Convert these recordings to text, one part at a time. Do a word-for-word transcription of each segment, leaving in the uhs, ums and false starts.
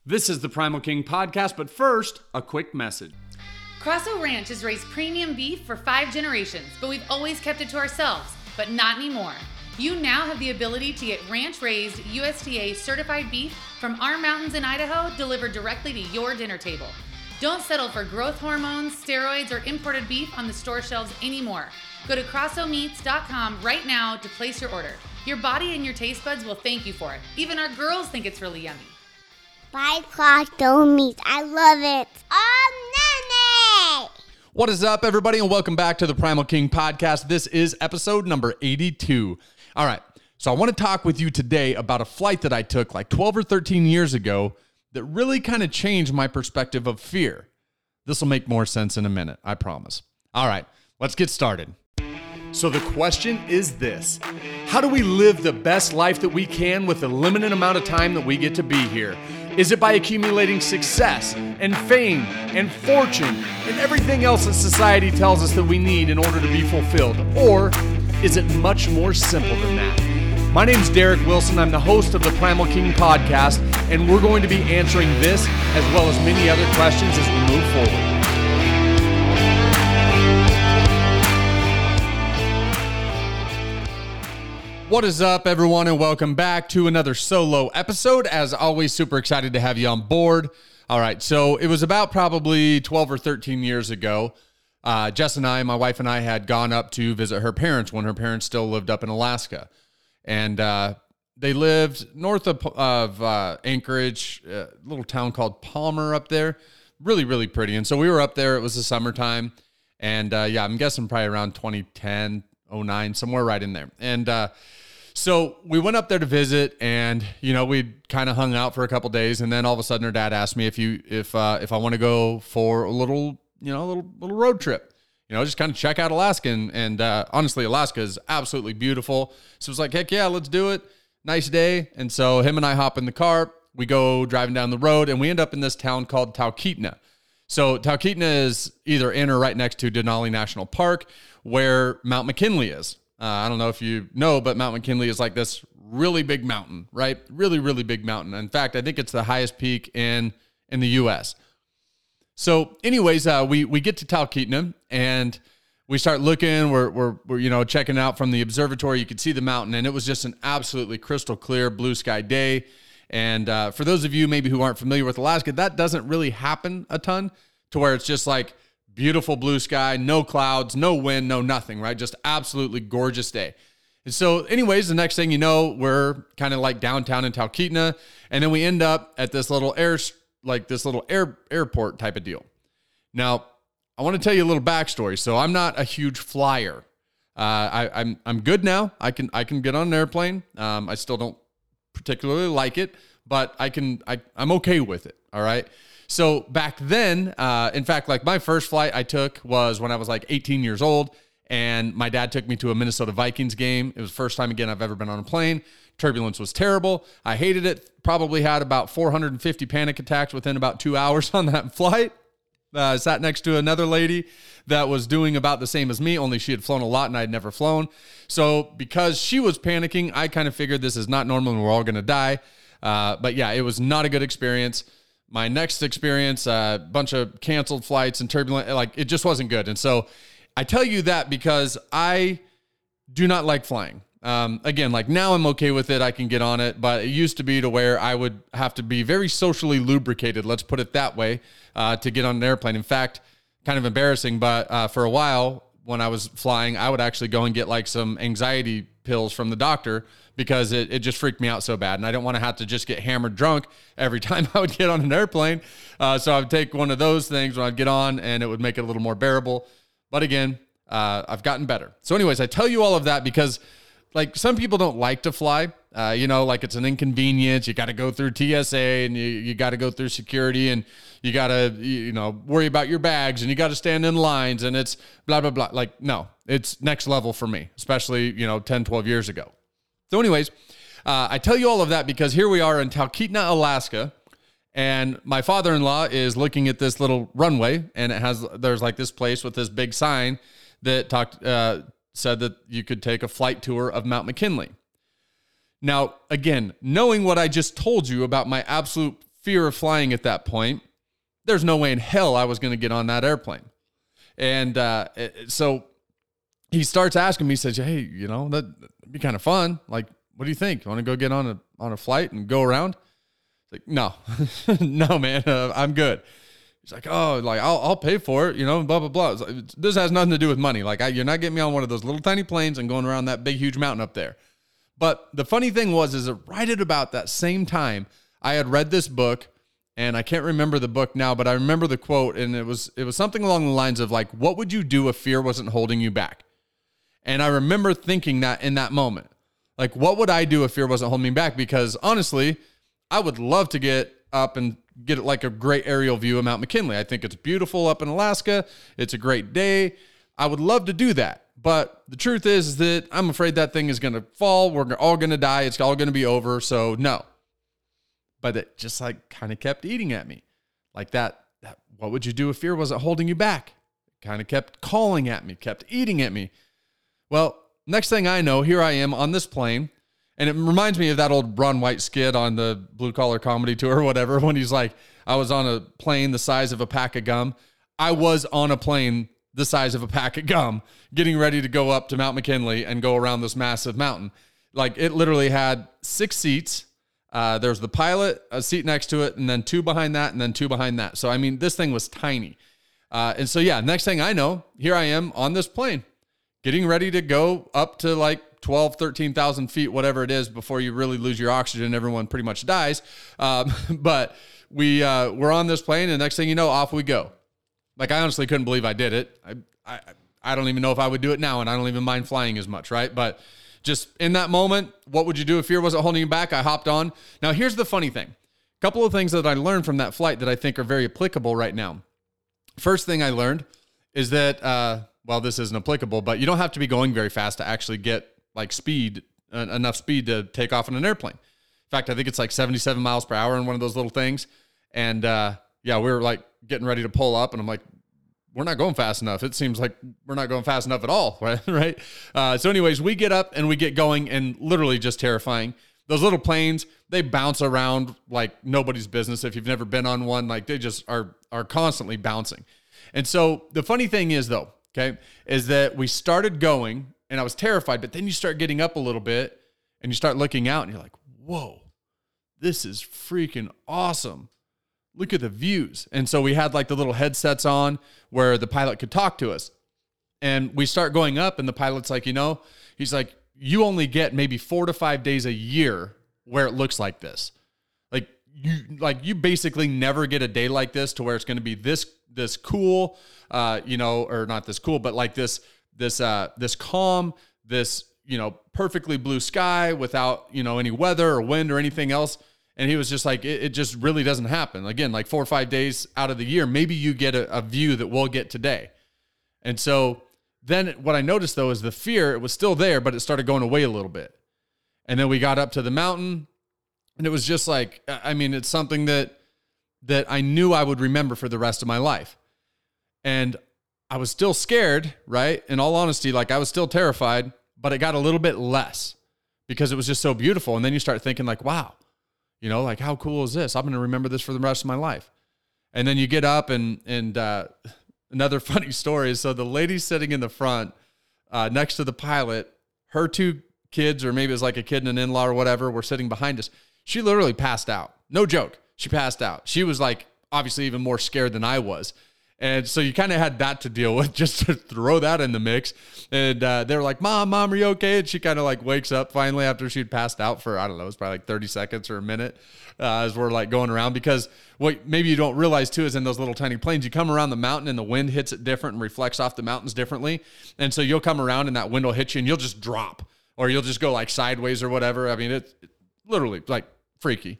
This is the Primal King Podcast, but first, a quick message. Crosso Ranch has raised premium beef for five generations, but we've always kept it to ourselves, but not anymore. You now have the ability to get ranch-raised, U S D A certified beef from our mountains in Idaho delivered directly to your dinner table. Don't settle for growth hormones, steroids, or imported beef on the store shelves anymore. Go to crosso meats dot com right now to place your order. Your body and your taste buds will thank you for it. Even our girls think it's really yummy. Buy Crosso Meats. I love it. Oh, Nanny! What is up, everybody, and welcome back to the Primal King Podcast. This is episode number eighty-two. All right, so I want to talk with you today about a flight that I took like twelve or thirteen years ago that really kind of changed my perspective of fear. This will make more sense in a minute, I promise. All right, let's get started. So the question is this: how do we live the best life that we can with the limited amount of time that we get to be here? Is it by accumulating success and fame and fortune and everything else that society tells us that we need in order to be fulfilled? Or is it much more simple than that? My name's Derek Wilson. I'm the host of the Primal King Podcast, and we're going to be answering this as well as many other questions as we move forward. What is up, everyone, and welcome back to another solo episode. As always, super excited to have you on board. All right, so it was about probably twelve or thirteen years ago. Uh, Jess and I, my wife and I, had gone up to visit her parents when her parents still lived up in Alaska. And uh, they lived north of, of uh, Anchorage, a little town called Palmer up there. Really, really pretty. And so we were up there. It was the summertime. And uh, yeah, I'm guessing probably around twenty ten, oh nine, somewhere right in there. And uh, so we went up there to visit, and, you know, we'd kind of hung out for a couple days. And then all of a sudden her dad asked me if you, if, uh, if I want to go for a little, you know, a little, little road trip. You know, just kind of check out Alaska. And, and uh, honestly, Alaska is absolutely beautiful. So it was like, heck yeah, let's do it. Nice day. And so him and I hop in the car. We go driving down the road, and we end up in this town called Talkeetna. So Talkeetna is either in or right next to Denali National Park, where Mount McKinley is. Uh, I don't know if you know, but Mount McKinley is like this really big mountain, right? Really, really big mountain. In fact, I think it's the highest peak in, in the U S So anyways, uh, we, we get to Talkeetna, and we start looking, we're, we're, we're, you know, checking out from the observatory. You could see the mountain, and it was just an absolutely crystal clear blue sky day. And uh, for those of you maybe who aren't familiar with Alaska, that doesn't really happen a ton, to where it's just like beautiful blue sky, no clouds, no wind, no nothing, right? Just absolutely gorgeous day. And so anyways, the next thing you know, we're kind of like downtown in Talkeetna, and then we end up at this little air like this little air airport type of deal. Now, I want to tell you a little backstory. So I'm not a huge flyer. Uh, I, I'm I'm good now. I can I can get on an airplane. Um, I still don't particularly like it, but I can I I'm okay with it. All right. So back then, uh, in fact, like my first flight I took was when I was like eighteen years old, and my dad took me to a Minnesota Vikings game. It was the first time again I've ever been on a plane. Turbulence was terrible. I hated it. Probably had about four hundred fifty panic attacks within about two hours on that flight. Uh, I sat next to another lady that was doing about the same as me, only she had flown a lot and I had never flown. So because she was panicking, I kind of figured this is not normal and we're all going to die. Uh, but yeah, it was not a good experience. My next experience, a uh, bunch of canceled flights and turbulent, like it just wasn't good. And so I tell you that because I do not like flying. Um, again, like now I'm okay with it. I can get on it, but it used to be to where I would have to be very socially lubricated. Let's put it that way, uh, to get on an airplane. In fact, kind of embarrassing, but, uh, for a while when I was flying, I would actually go and get like some anxiety pills from the doctor because it, it just freaked me out so bad. And I didn't want to have to just get hammered drunk every time I would get on an airplane. Uh, so I would take one of those things when I'd get on, and it would make it a little more bearable. But again, uh, I've gotten better. So anyways, I tell you all of that because like some people don't like to fly, uh, you know, like it's an inconvenience. You got to go through T S A, and you, you got to go through security, and you got to, you know, worry about your bags, and you got to stand in lines, and it's blah, blah, blah. Like, no, it's next level for me, especially, you know, ten, twelve years ago. So anyways, uh, I tell you all of that because here we are in Talkeetna, Alaska, and my father-in-law is looking at this little runway, and it has, there's like this place with this big sign that talked, uh, said that you could take a flight tour of Mount McKinley. Now, again, knowing what I just told you about my absolute fear of flying at that point, there's no way in hell I was going to get on that airplane. And uh, so he starts asking me, he says, hey, you know, that'd be kind of fun. Like, what do you think? Want to go get on a on a flight and go around? Like, no, no, man, uh, I'm good. He's like, oh, like I'll I'll pay for it, you know, blah blah blah. Like, this has nothing to do with money. Like, I, you're not getting me on one of those little tiny planes and going around that big huge mountain up there. But the funny thing was, is that right at about that same time, I had read this book, and I can't remember the book now, but I remember the quote, and it was it was something along the lines of like, what would you do if fear wasn't holding you back? And I remember thinking that in that moment, like, what would I do if fear wasn't holding me back? Because honestly, I would love to get up and get like a great aerial view of Mount McKinley. I think it's beautiful up in Alaska. It's a great day. I would love to do that. But the truth is, is that I'm afraid that thing is going to fall. We're all going to die. It's all going to be over. So no. But it just like kind of kept eating at me. Like that, that, what would you do if fear wasn't holding you back? It kind of kept calling at me, kept eating at me. Well, next thing I know, here I am on this plane. And it reminds me of that old Ron White skit on the Blue Collar Comedy Tour or whatever, when he's like, I was on a plane the size of a pack of gum. I was on a plane the size of a pack of gum, getting ready to go up to Mount McKinley and go around this massive mountain. Like, it literally had six seats. Uh, there was the pilot, a seat next to it, and then two behind that, and then two behind that. So, I mean, this thing was tiny. Uh, and so, yeah, next thing I know, here I am on this plane, getting ready to go up to like twelve, thirteen thousand feet, whatever it is, before you really lose your oxygen. Everyone pretty much dies. Um, but we, uh, we're on this plane, and next thing you know, off we go. Like, I honestly couldn't believe I did it. I, I, I don't even know if I would do it now, and I don't even mind flying as much, right? But just in that moment, what would you do if fear wasn't holding you back? I hopped on. Now, here's the funny thing. A couple of things that I learned from that flight that I think are very applicable right now. First thing I learned is that, uh, well, this isn't applicable, but you don't have to be going very fast to actually get like speed, uh, enough speed to take off in an airplane. In fact, I think it's like seventy-seven miles per hour in one of those little things. And uh, yeah, we were like getting ready to pull up, and I'm like, we're not going fast enough. It seems like we're not going fast enough at all, right? right? Uh, so anyways, we get up and we get going, and literally just terrifying. Those little planes, they bounce around like nobody's business. If you've never been on one, like they just are are constantly bouncing. And so the funny thing is, though, okay, is that we started going, and I was terrified, but then you start getting up a little bit, and you start looking out, and you're like, whoa, this is freaking awesome. Look at the views. And so we had like the little headsets on where the pilot could talk to us. And we start going up, and the pilot's like, you know, he's like, you only get maybe four to five days a year where it looks like this. Like you, like you basically never get a day like this to where it's going to be this, this cool, uh, you know, or not this cool, but like this, this, uh, this calm, this, you know, perfectly blue sky without, you know, any weather or wind or anything else. And he was just like, it, it just really doesn't happen. Again, like four or five days out of the year, maybe you get a, a view that we'll get today. And so then what I noticed, though, is the fear, it was still there, but it started going away a little bit. And then we got up to the mountain, and it was just like, I mean, it's something that that I knew I would remember for the rest of my life. And I was still scared, right? In all honesty, like I was still terrified, but it got a little bit less because it was just so beautiful. And then you start thinking like, wow, you know, like how cool is this? I'm going to remember this for the rest of my life. And then you get up and, and, uh, another funny story is, so the lady sitting in the front, uh, next to the pilot, her two kids, or maybe it was like a kid and an in-law or whatever, were sitting behind us. She literally passed out. No joke. She passed out. She was like, obviously even more scared than I was. And so you kind of had that to deal with, just to throw that in the mix. And uh, they were like, mom, mom, are you okay? And she kind of like wakes up finally after she'd passed out for, I don't know, it was probably like thirty seconds or a minute uh, as we're like going around. Because what maybe you don't realize too is in those little tiny planes, you come around the mountain and the wind hits it different and reflects off the mountains differently. And so you'll come around and that wind will hit you and you'll just drop, or you'll just go like sideways or whatever. I mean, it's it, literally like freaky.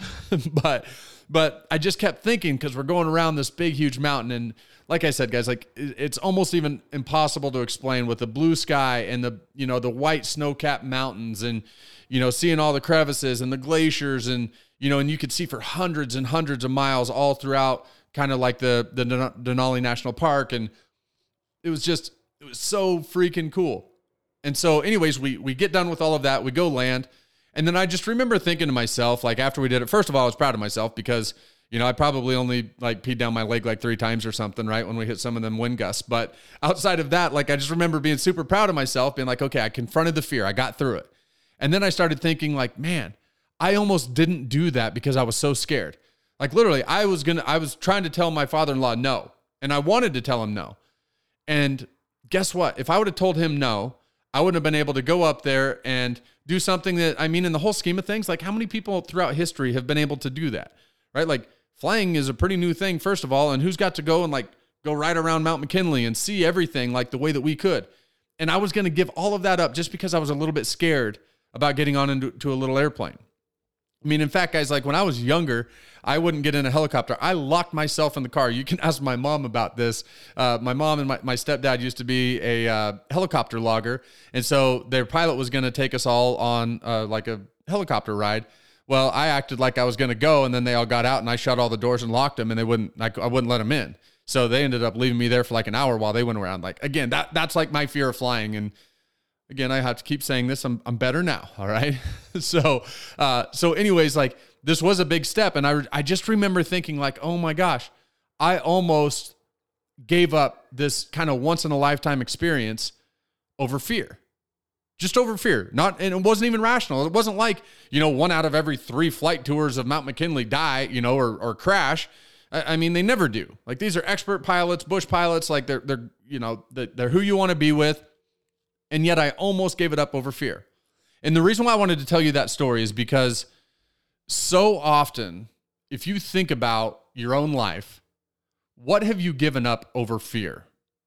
but But I just kept thinking, because we're going around this big, huge mountain. And like I said, guys, like it's almost even impossible to explain with the blue sky and the, you know, the white snow-capped mountains and, you know, seeing all the crevices and the glaciers and, you know, and you could see for hundreds and hundreds of miles all throughout kind of like the, the Denali National Park. And it was just, it was so freaking cool. And so anyways, we, we get done with all of that. We go land. And then I just remember thinking to myself, like after we did it, first of all, I was proud of myself because, you know, I probably only like peed down my leg like three times or something, right? When we hit some of them wind gusts. But outside of that, like I just remember being super proud of myself, being like, okay, I confronted the fear. I got through it. And then I started thinking like, man, I almost didn't do that because I was so scared. Like literally, I was going to, I was trying to tell my father-in-law no. And I wanted to tell him no. And guess what? If I would have told him no, I wouldn't have been able to go up there and do something that, I mean, in the whole scheme of things, like how many people throughout history have been able to do that, right? Like flying is a pretty new thing, first of all, and who's got to go and like go right around Mount McKinley and see everything like the way that we could. And I was going to give all of that up just because I was a little bit scared about getting on into to a little airplane. I mean, in fact, guys, like when I was younger, I wouldn't get in a helicopter. I locked myself in the car. You can ask my mom about this. Uh, my mom and my, my stepdad used to be a uh, helicopter logger. And so their pilot was going to take us all on uh, like a helicopter ride. Well, I acted like I was going to go, and then they all got out, and I shut all the doors and locked them, and they wouldn't, I, I wouldn't let them in. So they ended up leaving me there for like an hour while they went around. Like, again, that that's like my fear of flying. And again, I have to keep saying this. I'm I'm better now. All right. so, uh, so anyways, like this was a big step. And I, I just remember thinking like, oh my gosh, I almost gave up this kind of once in a lifetime experience over fear, just over fear. Not, and it wasn't even rational. It wasn't like, you know, one out of every three flight tours of Mount McKinley die, you know, or, or crash. I, I mean, they never do. Like these are expert pilots, bush pilots. Like they're, they're, you know, they're who you want to be with. And yet I almost gave it up over fear. And the reason why I wanted to tell you that story is because so often, if you think about your own life, what have you given up over fear?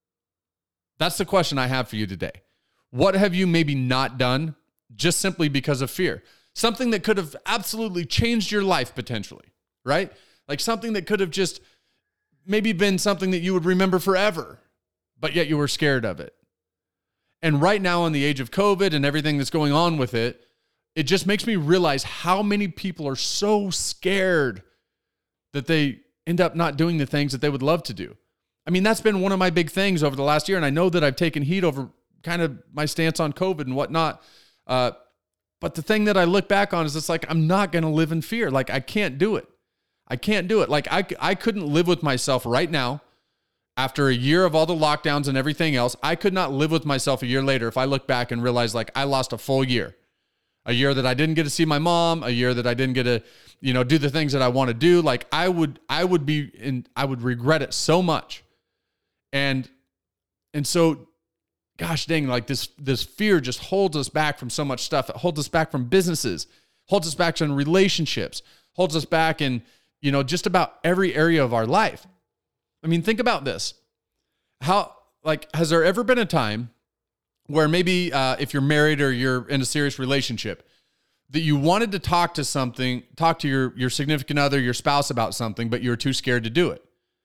That's the question I have for you today. What have you maybe not done just simply because of fear? Something that could have absolutely changed your life potentially, right? Like something that could have just maybe been something that you would remember forever, but yet you were scared of it. And right now in the age of COVID and everything that's going on with it, it just makes me realize how many people are so scared that they end up not doing the things that they would love to do. I mean, that's been one of my big things over the last year. And I know that I've taken heat over kind of my stance on COVID and whatnot. Uh, but the thing that I look back on is it's like, I'm not going to live in fear. Like I can't do it. I can't do it. Like I, I couldn't live with myself right now. After a year of all the lockdowns and everything else, I could not live with myself a year later if I look back and realize like I lost a full year. A year that I didn't get to see my mom, a year that I didn't get to, you know, do the things that I want to do. Like I would, I would be in, I would regret it so much. And, and so, gosh dang, like this, this fear just holds us back from so much stuff. It holds us back from businesses, holds us back in relationships, holds us back in, you know, just about every area of our life. I mean, think about this. How, like, has there ever been a time where maybe uh, if you're married or you're in a serious relationship that you wanted to talk to something, talk to your, your significant other, your spouse about something, but you were too scared to do it?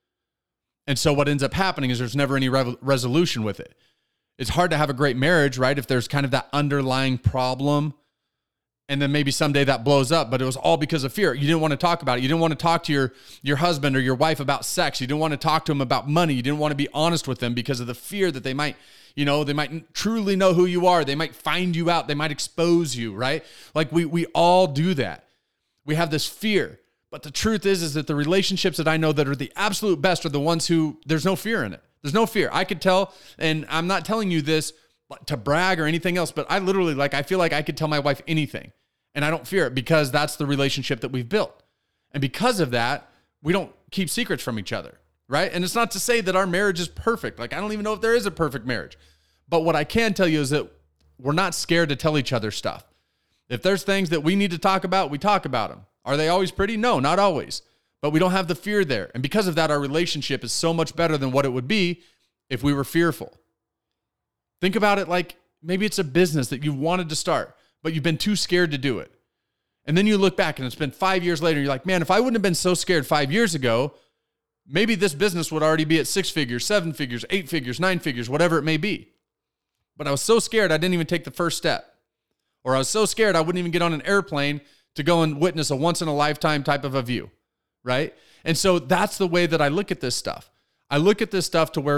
And so what ends up happening is there's never any re- resolution with it. It's hard to have a great marriage, right? If there's kind of that underlying problem and then maybe someday that blows up, but it was all because of fear. You didn't want to talk about it. You didn't want to talk to your, your husband or your wife about sex. You didn't want to talk to them about money. You didn't want to be honest with them because of the fear that they might, you know, they might truly know who you are. They might find you out. They might expose you, right? Like we, we all do that. We have this fear, but the truth is, is that the relationships that I know that are the absolute best are the ones who there's no fear in it. There's no fear. I could tell, and I'm not telling you this to brag or anything else, but I literally, like, I feel like I could tell my wife anything and I don't fear it because that's the relationship that we've built. And because of that, we don't keep secrets from each other, right? And it's not to say that our marriage is perfect. Like, I don't even know if there is a perfect marriage, but what I can tell you is that we're not scared to tell each other stuff. If there's things that we need to talk about, we talk about them. Are they always pretty? No, not always, but we don't have the fear there. And because of that, our relationship is so much better than what it would be if we were fearful. Think about it like maybe it's a business that you wanted to start, but you've been too scared to do it. And then you look back and it's been five years later, and you're like, man, if I wouldn't have been so scared five years ago, maybe this business would already be at six figures, seven figures, eight figures, nine figures, whatever it may be. But I was so scared I didn't even take the first step. Or I was so scared I wouldn't even get on an airplane to go and witness a once in a lifetime type of a view, right? And so that's the way that I look at this stuff. I look at this stuff to where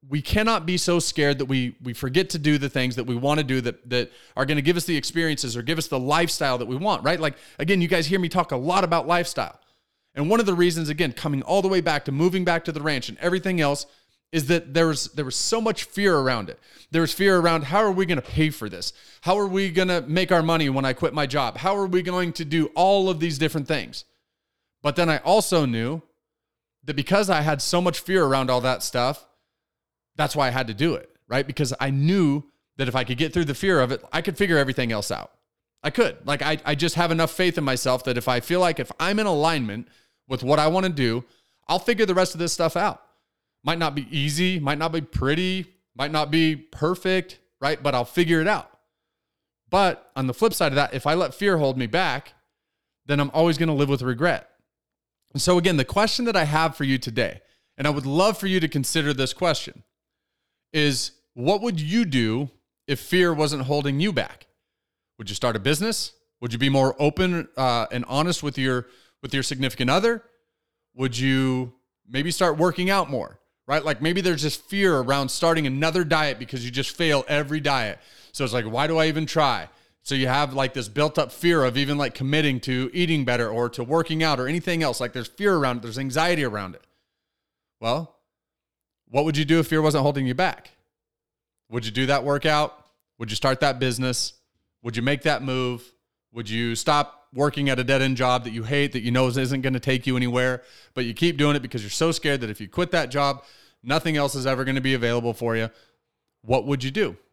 we cannot be so scared that we we forget to do the things that we want to do that that are going to give us the experiences or give us the lifestyle that we want, right? Like, again, you guys hear me talk a lot about lifestyle. And one of the reasons, again, coming all the way back to moving back to the ranch and everything else, is that there was there was so much fear around it. There was fear around, how are we going to pay for this? How are we going to make our money when I quit my job? How are we going to do all of these different things? But then I also knew that because I had so much fear around all that stuff, that's why I had to do it, right? Because I knew that if I could get through the fear of it, I could figure everything else out. I could. Like, I, I just have enough faith in myself that if I feel like if I'm in alignment with what I want to do, I'll figure the rest of this stuff out. Might not be easy, might not be pretty, might not be perfect, right? But I'll figure it out. But on the flip side of that, if I let fear hold me back, then I'm always going to live with regret. And so again, the question that I have for you today, and I would love for you to consider this question, is what would you do if fear wasn't holding you back? Would you start a business? Would you be more open uh, and honest with your with your significant other? Would you maybe start working out more, right? Like maybe there's just fear around starting another diet because you just fail every diet. So it's like, why do I even try? So you have like this built up fear of even like committing to eating better or to working out or anything else. Like there's fear around it. There's anxiety around it. Well, what would you do if fear wasn't holding you back? Would you do that workout? Would you start that business? Would you make that move? Would you stop working at a dead-end job that you hate, that you know isn't going to take you anywhere, but you keep doing it because you're so scared that if you quit that job, nothing else is ever going to be available for you? What would you do?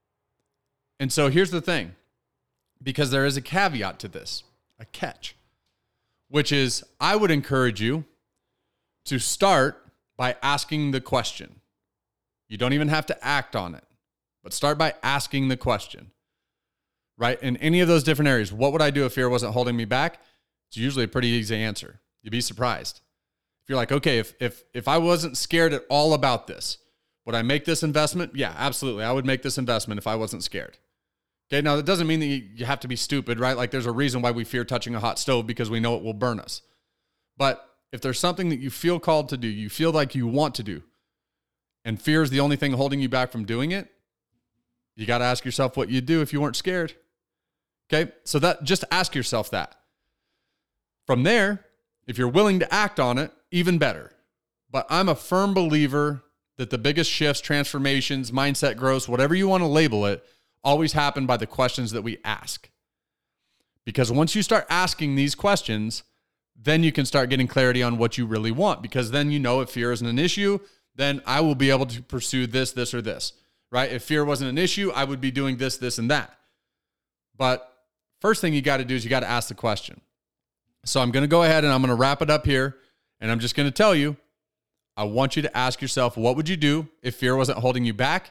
And so here's the thing, because there is a caveat to this, a catch, which is I would encourage you to start by asking the question. You don't even have to act on it, but start by asking the question. Right? In any of those different areas, what would I do if fear wasn't holding me back? It's usually a pretty easy answer. You'd be surprised. If you're like, okay, if if if I wasn't scared at all about this, would I make this investment? Yeah, absolutely. I would make this investment if I wasn't scared. Okay, now that doesn't mean that you, you have to be stupid, right? Like there's a reason why we fear touching a hot stove because we know it will burn us. But if there's something that you feel called to do, you feel like you want to do, and fear is the only thing holding you back from doing it, you got to ask yourself what you'd do if you weren't scared. Okay, so that just ask yourself that. From there, if you're willing to act on it, even better. But I'm a firm believer that the biggest shifts, transformations, mindset growths, whatever you want to label it, always happen by the questions that we ask. Because once you start asking these questions, then you can start getting clarity on what you really want. Because then you know if fear isn't an issue, then I will be able to pursue this, this, or this, right? If fear wasn't an issue, I would be doing this, this, and that. But first thing you got to do is you got to ask the question. So I'm going to go ahead and I'm going to wrap it up here. And I'm just going to tell you, I want you to ask yourself, what would you do if fear wasn't holding you back?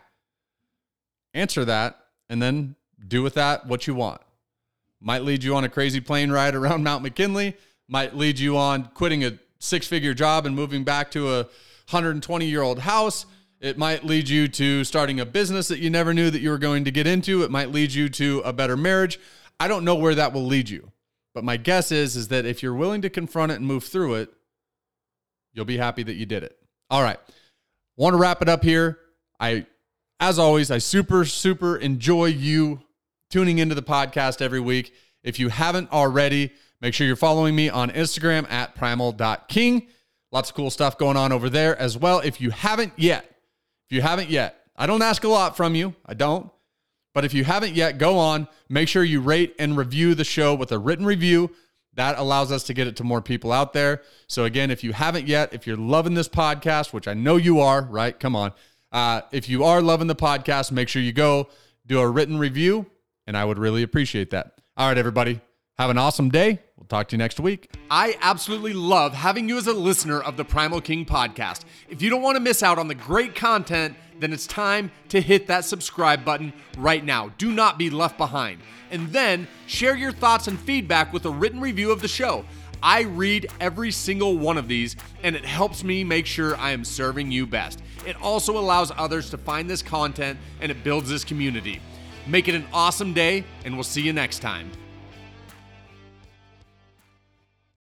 Answer that and then do with that what you want. Might lead you on a crazy plane ride around Mount McKinley. Might lead you on quitting a six-figure job and moving back to a one hundred twenty-year-old house. It might lead you to starting a business that you never knew that you were going to get into. It might lead you to a better marriage. I don't know where that will lead you, but my guess is, is that if you're willing to confront it and move through it, you'll be happy that you did it. All right. Want to wrap it up here. I, as always, I super, super enjoy you tuning into the podcast every week. If you haven't already, make sure you're following me on Instagram at primal dot king. Lots of cool stuff going on over there as well. If you haven't yet, if you haven't yet, I don't ask a lot from you. I don't. But if you haven't yet, go on, make sure you rate and review the show with a written review. That allows us to get it to more people out there. So again, if you haven't yet, if you're loving this podcast, which I know you are, right? Come on. Uh, if you are loving the podcast, make sure you go do a written review, and I would really appreciate that. All right, everybody. Have an awesome day. We'll talk to you next week. I absolutely love having you as a listener of the Primal King podcast. If you don't want to miss out on the great content, then it's time to hit that subscribe button right now. Do not be left behind. And then share your thoughts and feedback with a written review of the show. I read every single one of these, and it helps me make sure I am serving you best. It also allows others to find this content, and it builds this community. Make it an awesome day, and we'll see you next time.